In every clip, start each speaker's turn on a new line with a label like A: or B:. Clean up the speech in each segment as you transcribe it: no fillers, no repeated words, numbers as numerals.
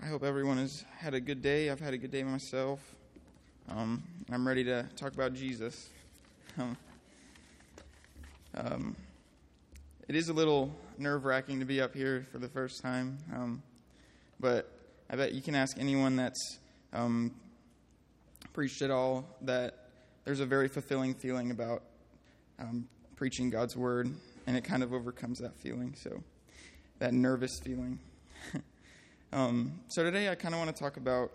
A: I hope everyone has had a good day. I've had a good day myself. I'm ready to talk about Jesus. It is a little nerve-wracking to be up here for the first time, but I bet you can ask anyone that's preached at all that there's a very fulfilling feeling about preaching God's word, and it kind of overcomes that feeling, so that nervous feeling. So today I kind of want to talk about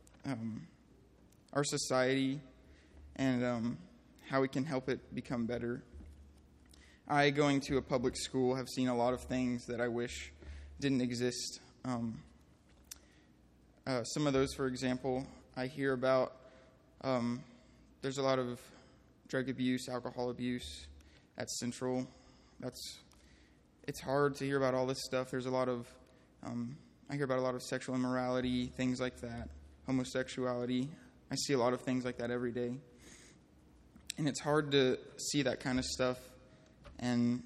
A: our society and how we can help it become better. I, going to a public school, have seen a lot of things that I wish didn't exist. Some of those, for example, I hear about there's a lot of drug abuse, alcohol abuse at Central. It's hard to hear about all this stuff. There's a lot of I hear about a lot of sexual immorality, things like that, homosexuality. I see a lot of things like that every day. And it's hard to see that kind of stuff, and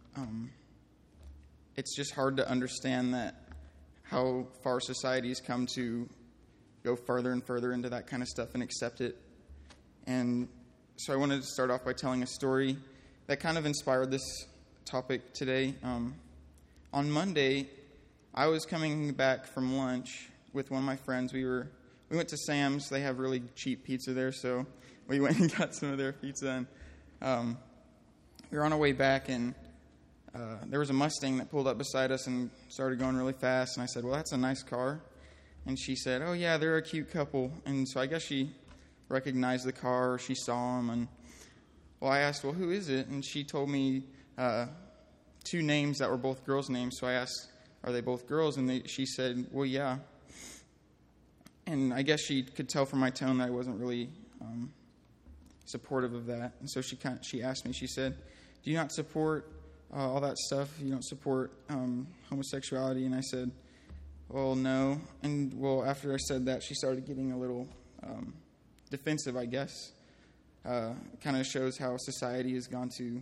A: it's just hard to understand that how far society has come to go further and further into that kind of stuff and accept it. And so I wanted to start off by telling a story that kind of inspired this topic today. On Monday, I was coming back from lunch with one of my friends. We went to Sam's. They have really cheap pizza there, so we went and got some of their pizza. And we were on our way back, and there was a Mustang that pulled up beside us and started going really fast. And I said, "Well, that's a nice car." And she said, "Oh, yeah, they're a cute couple." And so I guess she recognized the car, or she saw them. And well, I asked, "Well, who is it?" And she told me two names that were both girls' names. So I asked, "Are they both girls?" And she said, "Well, yeah." And I guess she could tell from my tone that I wasn't really supportive of that. And so she asked me, she said, "Do you not support all that stuff? You don't support homosexuality?" And I said, "Well, no." And well, after I said that, she started getting a little defensive, I guess. Kind of shows how society has gone to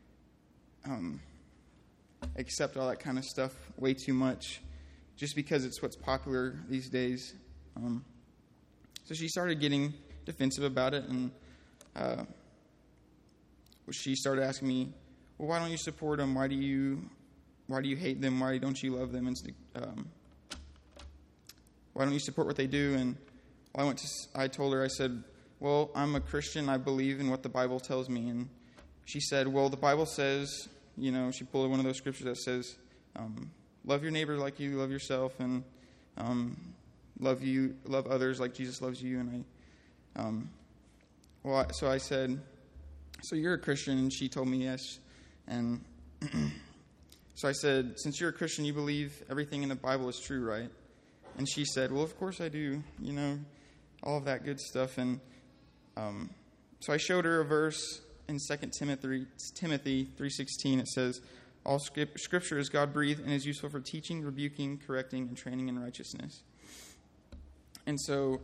A: accept all that kind of stuff way too much just because it's what's popular these days. So she started getting defensive about it, and she started asking me, "Well, why don't you support them? Why do you hate them? Why don't you love them? And why don't you support what they do?" And I told her, I said, "Well, I'm a Christian. I believe in what the Bible tells me." And she said, "Well, the Bible says," she pulled one of those scriptures that says, "Love your neighbor like you love yourself, and love others like Jesus loves you." And so I said, "So you're a Christian?" And she told me yes. And so I said, "Since you're a Christian, you believe everything in the Bible is true, right?" And she said, "Well, of course I do, all of that good stuff." And so I showed her a verse in 2 Timothy 3:16. It says, "All scripture is God-breathed and is useful for teaching, rebuking, correcting, and training in righteousness." And so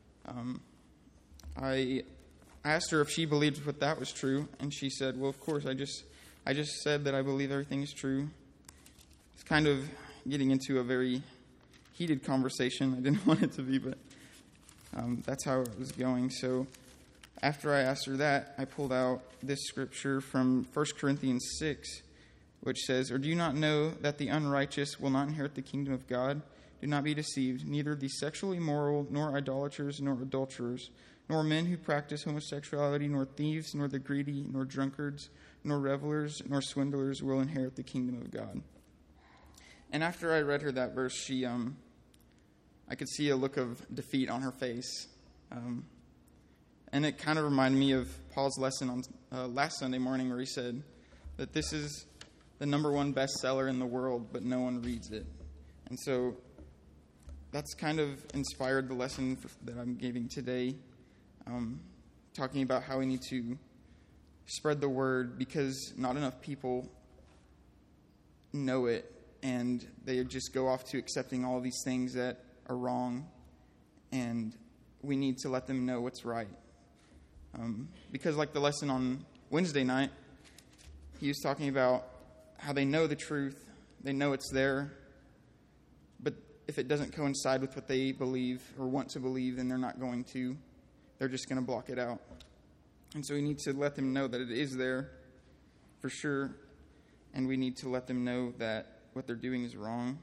A: I asked her if she believed what that was true, and she said, "Well, of course, I just said that I believe everything is true." It's kind of getting into a very heated conversation. I didn't want it to be, but that's how it was going. So after I asked her that, I pulled out this scripture from 1 Corinthians 6, which says, "Or do you not know that the unrighteous will not inherit the kingdom of God? Do not be deceived. Neither the sexually immoral, nor idolaters, nor adulterers, nor men who practice homosexuality, nor thieves, nor the greedy, nor drunkards, nor revelers, nor swindlers will inherit the kingdom of God." And after I read her that verse, I could see a look of defeat on her face. And it kind of reminded me of Paul's lesson on last Sunday morning, where he said that this is the number one bestseller in the world, but no one reads it. And so that's kind of inspired the lesson that I'm giving today, talking about how we need to spread the word, because not enough people know it, and they just go off to accepting all of these things that are wrong, and we need to let them know what's right. Because like the lesson on Wednesday night, he was talking about how they know the truth, they know it's there, but if it doesn't coincide with what they believe or want to believe, then they're not going to. They're just going to block it out. And so we need to let them know that it is there for sure, and we need to let them know that what they're doing is wrong.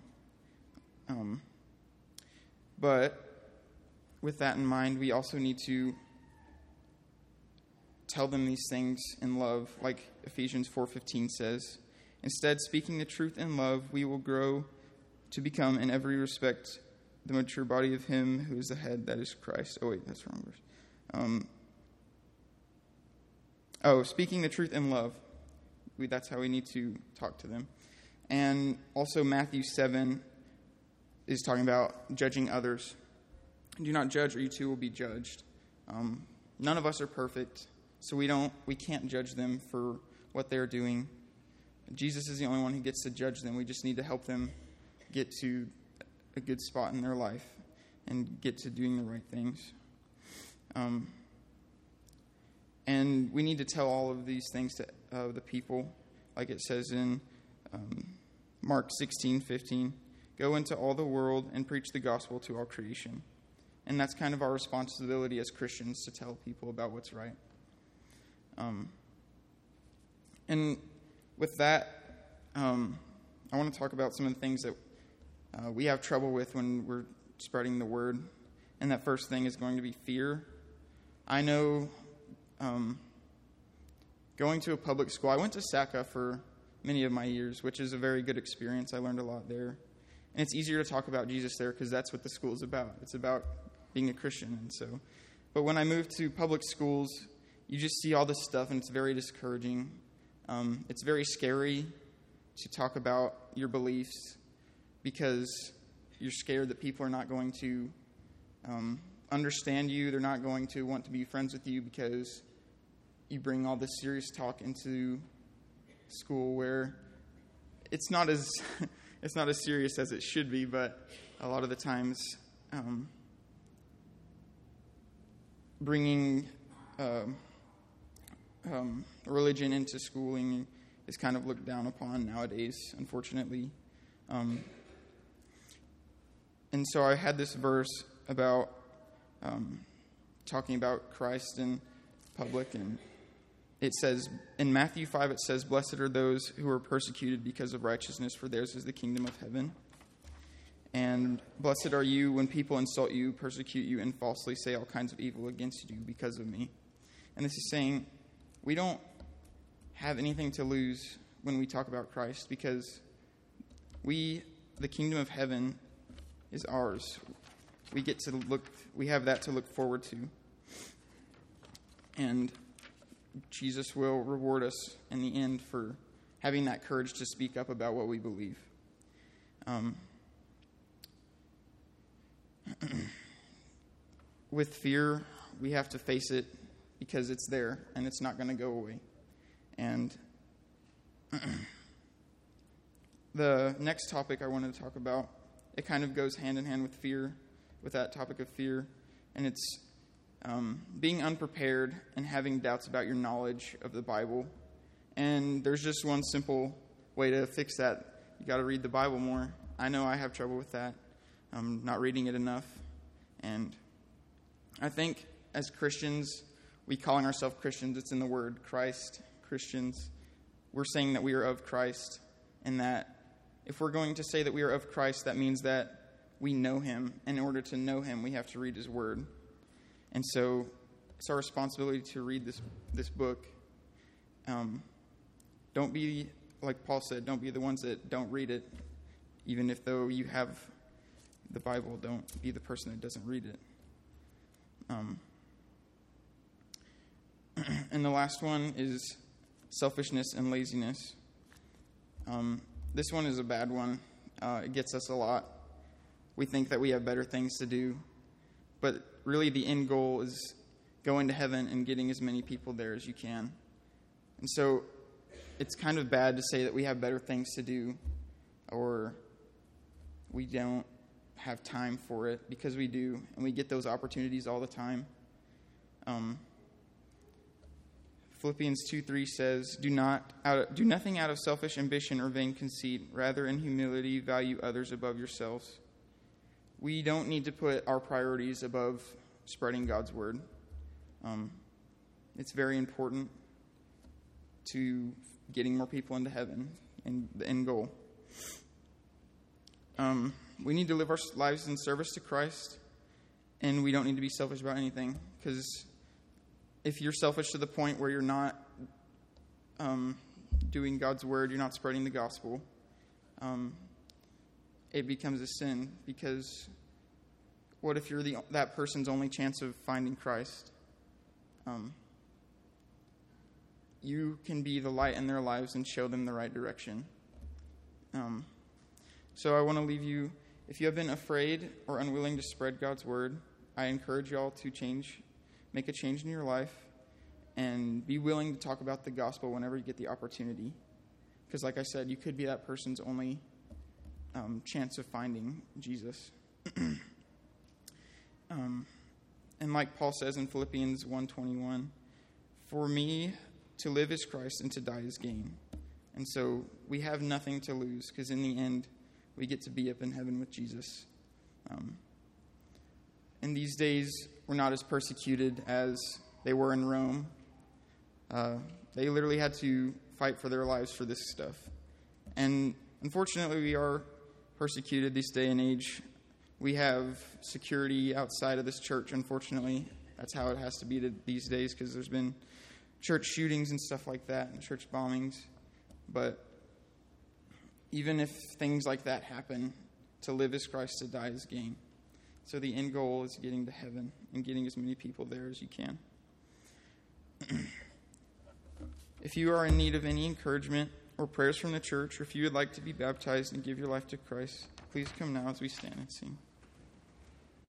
A: But with that in mind, we also need to tell them these things in love, like Ephesians 4:15 says. Instead, speaking the truth in love, we will grow to become, in every respect, the mature body of Him who is the head, that is Christ. Oh, wait, that's the wrong verse. Speaking the truth in love. That's how we need to talk to them. And also Matthew 7 is talking about judging others. Do not judge, or you too will be judged. None of us are perfect, so we can't judge them for what they're doing. Jesus is the only one who gets to judge them. We just need to help them get to a good spot in their life and get to doing the right things. And we need to tell all of these things to the people, like it says in Mark 16:15. Go into all the world and preach the gospel to all creation. And that's kind of our responsibility as Christians, to tell people about what's right. And with that, I want to talk about some of the things that we have trouble with when we're spreading the word. And that first thing is going to be fear. I know going to a public school, I went to SACA for many of my years, which is a very good experience. I learned a lot there. And it's easier to talk about Jesus there because that's what the school is about. It's about being a Christian. But when I moved to public schools, you just see all this stuff, and it's very discouraging. It's very scary to talk about your beliefs because you're scared that people are not going to understand you. They're not going to want to be friends with you because you bring all this serious talk into school, where it's not as it's not as serious as it should be. But a lot of the times, bringing religion into schooling is kind of looked down upon nowadays, unfortunately. And so I had this verse about talking about Christ in public, and it says, in Matthew 5, it says, "Blessed are those who are persecuted because of righteousness, for theirs is the kingdom of heaven. And blessed are you when people insult you, persecute you, and falsely say all kinds of evil against you because of me." And this is saying we don't have anything to lose when we talk about Christ, because the kingdom of heaven is ours. We have that to look forward to. And Jesus will reward us in the end for having that courage to speak up about what we believe. With fear, we have to face it because it's there and it's not going to go away. And the next topic I wanted to talk about, it kind of goes hand in hand with fear, with that topic of fear, and it's being unprepared and having doubts about your knowledge of the Bible. And there's just one simple way to fix that. You got to read the Bible more. I know I have trouble with that. I'm not reading it enough. And I think as Christians, we calling ourselves Christians, it's in the word Christ, Christians. We're saying that we are of Christ, and that if we're going to say that we are of Christ, that means that we know Him. And in order to know Him, we have to read His word. And so it's our responsibility to read this book. Don't be, like Paul said, don't be the ones that don't read it. Even if though you have the Bible, don't be the person that doesn't read it. And the last one is selfishness and laziness. This one is a bad one. It gets us a lot. We think that we have better things to do. But really the end goal is going to heaven and getting as many people there as you can. And so it's kind of bad to say that we have better things to do or we don't have time for it, because we do, and we get those opportunities all the time. Philippians 2:3 says, do nothing out of selfish ambition or vain conceit. Rather, in humility, value others above yourselves. we don't need to put our priorities above spreading God's word. It's very important to getting more people into heaven and the end goal. We need to live our lives in service to Christ, and we don't need to be selfish about anything, because if you're selfish to the point where you're not doing God's word, you're not spreading the gospel, it becomes a sin. Because what if you're that person's only chance of finding Christ? You can be the light in their lives and show them the right direction. So I want to leave you, if you have been afraid or unwilling to spread God's word, I encourage y'all to make a change in your life, and be willing to talk about the gospel whenever you get the opportunity. Because like I said, you could be that person's only chance of finding Jesus. And like Paul says in Philippians 1:21, for me to live is Christ and to die is gain. And so we have nothing to lose, because in the end, we get to be up in heaven with Jesus. In these days, we're not as persecuted as they were in Rome. They literally had to fight for their lives for this stuff. And unfortunately, we are persecuted this day and age. We have security outside of this church, unfortunately. That's how it has to be these days, because there's been church shootings and stuff like that, and church bombings. But even if things like that happen, to live is Christ, to die is gain. So the end goal is getting to heaven and getting as many people there as you can. If you are in need of any encouragement or prayers from the church, or if you would like to be baptized and give your life to Christ, please come now as we stand and sing.